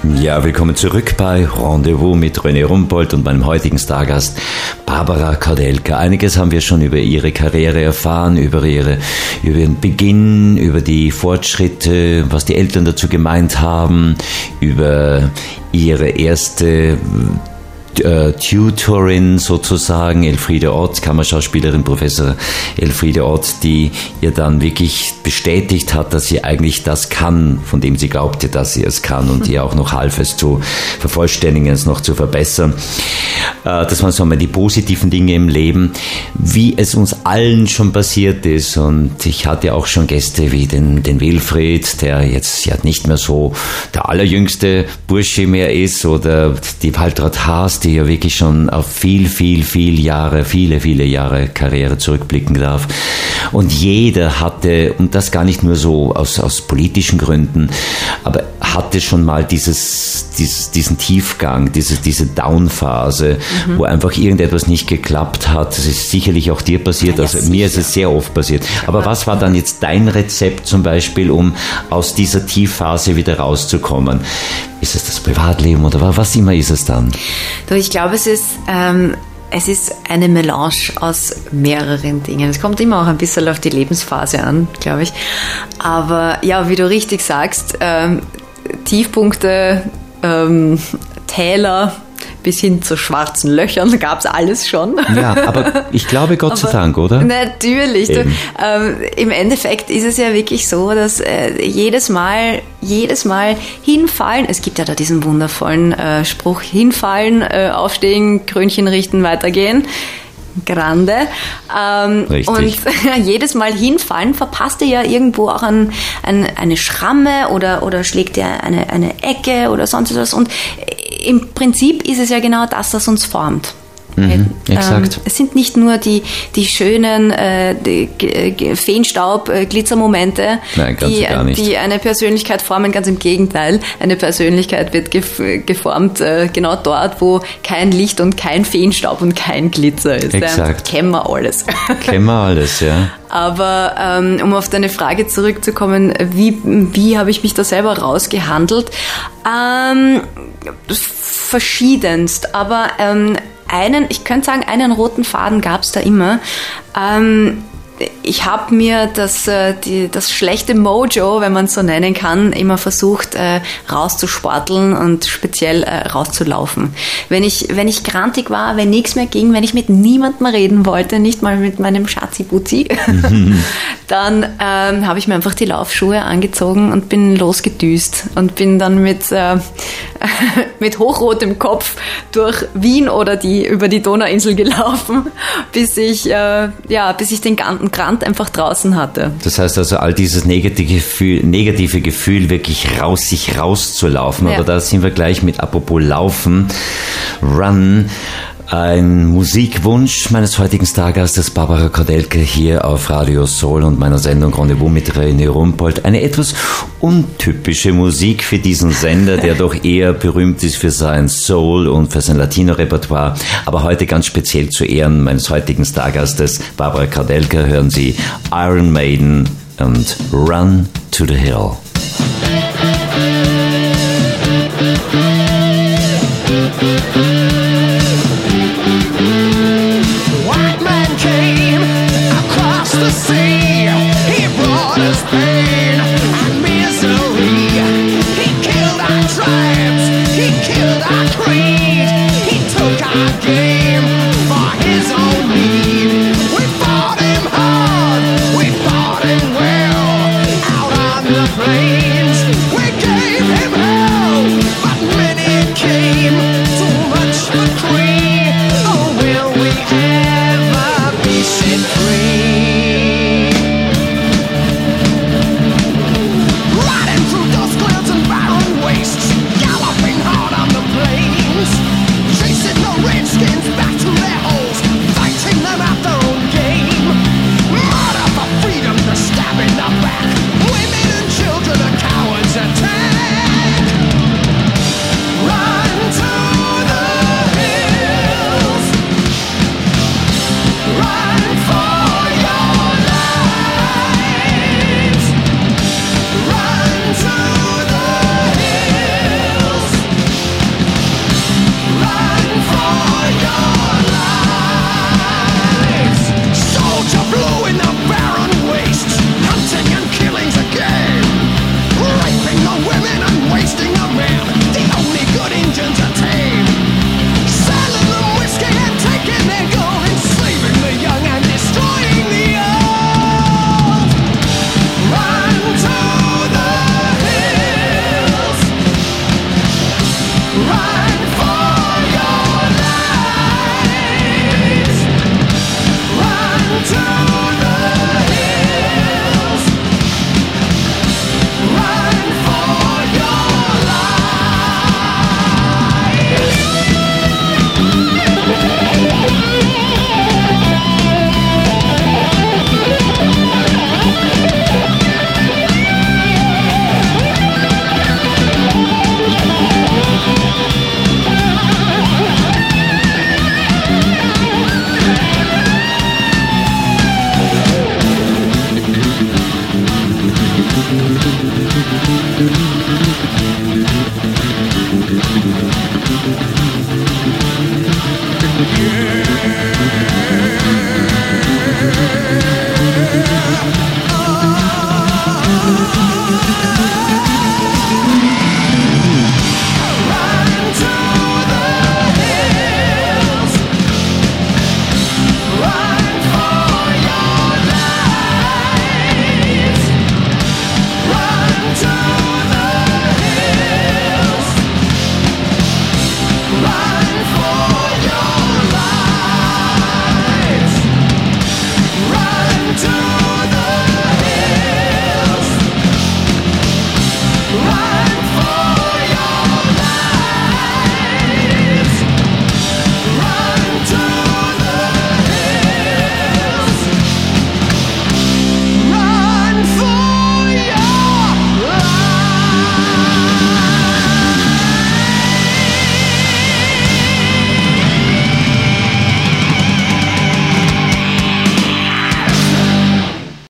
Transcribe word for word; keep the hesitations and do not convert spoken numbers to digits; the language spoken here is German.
Ja, willkommen zurück bei Rendezvous mit René Rumpold und meinem heutigen Stargast Barbara Koudelka. Einiges haben wir schon über ihre Karriere erfahren, über ihre, über ihren Beginn, über die Fortschritte, was die Eltern dazu gemeint haben, über ihre erste Äh, Tutorin sozusagen, Elfriede Ott, Kammerschauspielerin, Professor Elfriede Ott, die ihr dann wirklich bestätigt hat, dass sie eigentlich das kann, von dem sie glaubte, dass sie es kann und ihr auch noch half, es zu vervollständigen, es noch zu verbessern. Äh, das waren so mal die positiven Dinge im Leben, wie es uns allen schon passiert ist, und ich hatte auch schon Gäste wie den, den Wilfried, der jetzt ja nicht mehr so der allerjüngste Bursche mehr ist, oder die Waltraud Haas, die ja wirklich schon auf viel, viel, viel Jahre, viele, viele Jahre Karriere zurückblicken darf. Und jeder hatte, und das gar nicht nur so aus, aus politischen Gründen, aber hatte schon mal dieses, dieses, diesen Tiefgang, diese, diese Down-Phase, mhm. wo einfach irgendetwas nicht geklappt hat. Das ist sicherlich auch dir passiert, ja, also ja, mir ist es sehr oft passiert. Aber was war dann jetzt dein Rezept zum Beispiel, um aus dieser Tiefphase wieder rauszukommen? Ist es das Privatleben oder was immer ist es dann? Du, ich glaube, es ist, ähm, es ist eine Melange aus mehreren Dingen. Es kommt immer auch ein bisschen auf die Lebensphase an, glaube ich. Aber ja, wie du richtig sagst, ähm, Tiefpunkte, ähm, Täler, bis hin zu schwarzen Löchern gab es alles schon. Ja, aber ich glaube, Gott sei Dank, oder? Natürlich. Du, ähm, im Endeffekt ist es ja wirklich so, dass äh, jedes Mal, jedes Mal hinfallen, es gibt ja da diesen wundervollen äh, Spruch, hinfallen, äh, aufstehen, Krönchen richten, weitergehen. Grande. Ähm, und jedes Mal hinfallen verpasst er ja irgendwo auch ein, ein, eine Schramme oder, oder schlägt er eine, eine Ecke oder sonst etwas. Und im Prinzip ist es ja genau das, was uns formt. Mhm, exakt. Ähm, es sind nicht nur die, die schönen äh, die, G- Feenstaub, äh, Glitzermomente, Nein, ganz die, gar nicht. die eine Persönlichkeit formen, ganz im Gegenteil. Eine Persönlichkeit wird gef- geformt äh, genau dort, wo kein Licht und kein Feenstaub und kein Glitzer ist. Exakt. Ja, kennen wir alles. Kennen wir alles, ja. Aber ähm, um auf deine Frage zurückzukommen, wie, wie habe ich mich da selber rausgehandelt? Ähm, verschiedenst, aber ähm, einen, ich könnte sagen, einen roten Faden gab es da immer. Ähm, ich habe mir das, äh, die, das schlechte Mojo, wenn man es so nennen kann, immer versucht äh, rauszusporteln und speziell äh, rauszulaufen. Wenn ich, wenn ich grantig war, wenn nichts mehr ging, wenn ich mit niemandem reden wollte, nicht mal mit meinem Schatzi-Butzi, mhm. dann ähm, habe ich mir einfach die Laufschuhe angezogen und bin losgedüst und bin dann mit, äh, mit hochrotem Kopf durch Wien oder die, über die Donauinsel gelaufen, bis ich, äh, ja, bis ich den ganzen Grant einfach draußen hatte. Das heißt also, all dieses negative Gefühl, negative Gefühl wirklich raus, sich rauszulaufen. Ja. Aber da sind wir gleich mit apropos Laufen, Run. Ein Musikwunsch meines heutigen Stargastes Barbara Koudelka hier auf Radio Soul und meiner Sendung Rendezvous mit René Rumpold. Eine etwas untypische Musik für diesen Sender, der doch eher berühmt ist für sein Soul und für sein Latino-Repertoire. Aber heute ganz speziell zu Ehren meines heutigen Stargastes Barbara Koudelka hören Sie Iron Maiden und Run to the Hill.